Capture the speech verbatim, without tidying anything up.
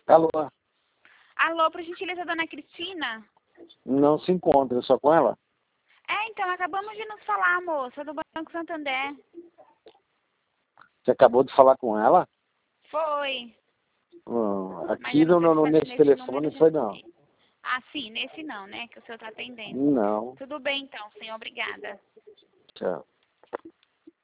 Alô? Alô, por gentileza, dona Cristina? Não se encontra, só com ela? É, então, acabamos de nos falar, moça, do Banco Santander. Você acabou de falar com ela? Foi. Hum, Mas aqui eu não no, sei no, se nesse nesse telefone número não já... foi não. Ah, sim, nesse não, né, que o senhor tá atendendo. Não. Tudo bem, então, senhor, obrigada. Tchau.